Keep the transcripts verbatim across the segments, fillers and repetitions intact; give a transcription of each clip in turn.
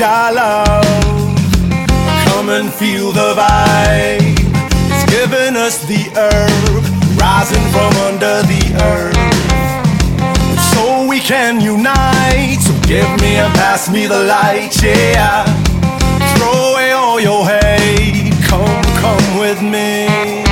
Jah love. Come and feel the vibe. It's giving us the herb, rising from under the earth, so we can unite. So give me and pass me the light, yeah. Throw away all your hate. Come, come with me.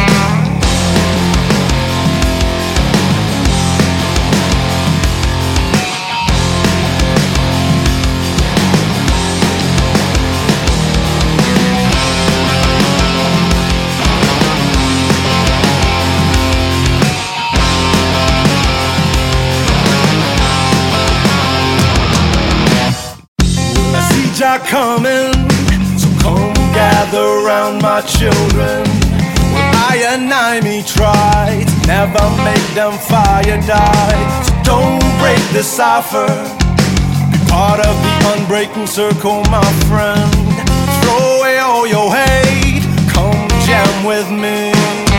Jah coming, so come gather round my children. When I and I me try to never make them fire die. So don't break the cipher, be part of the unbreaking circle, my friend. Throw away all your hate, come jam with me.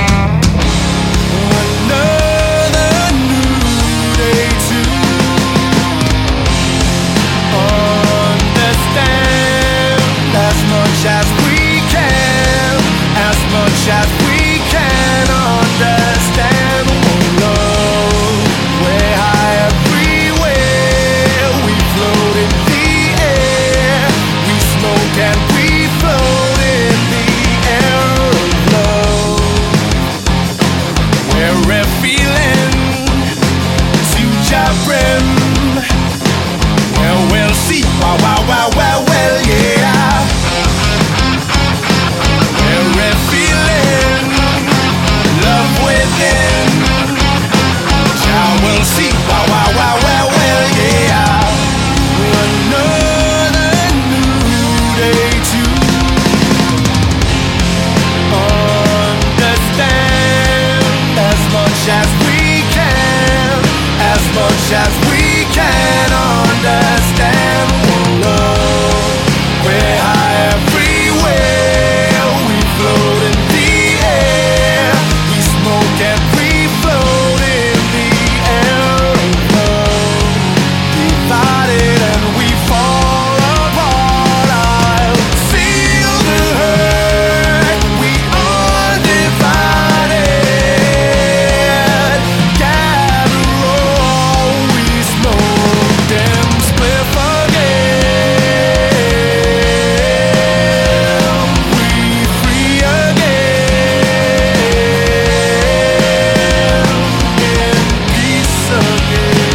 Another new day to as much as we can, as much as we can understand. Oh love, we're high everywhere. We float in the air, we smoke and we float in the air of love. We're feeling to Jabrim. Well, we'll see. Wow, wow, wow, wow, well, yeah. We'll see, wow, wow, wow, well, well, yeah. Another new day to understand. As much as we can, as much as we can understand. Oh love, we're high everywhere. We float in the air, we smoke and we float in the divided and we fall apart. I'll feel the hurt. We are divided. Gather all, we smoke them spliff again. We free again. In peace again.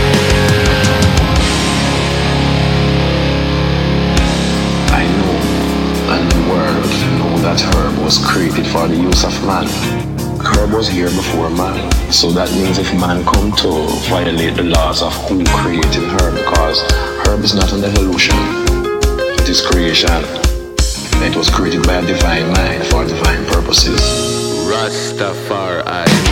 That herb was created for the use of man. Herb was here before man. So that means if man come to violate the laws of who created herb, because herb is not an evolution, it is creation. It was created by a divine mind for divine purposes. Rastafari.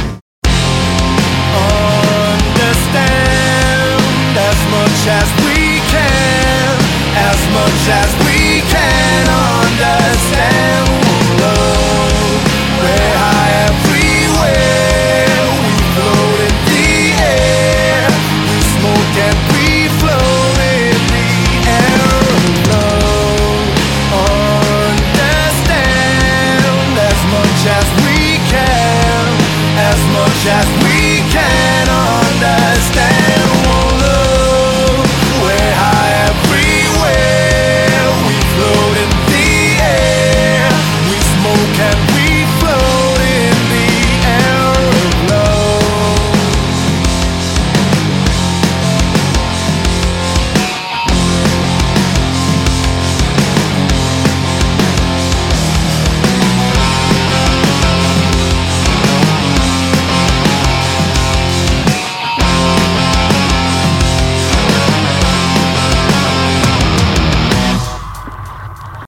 Understand as much as we can, as much as we can understand. Love, we're high everywhere. We float in the air, we smoke and we float in the air of love. Understand as much as we can, as much as we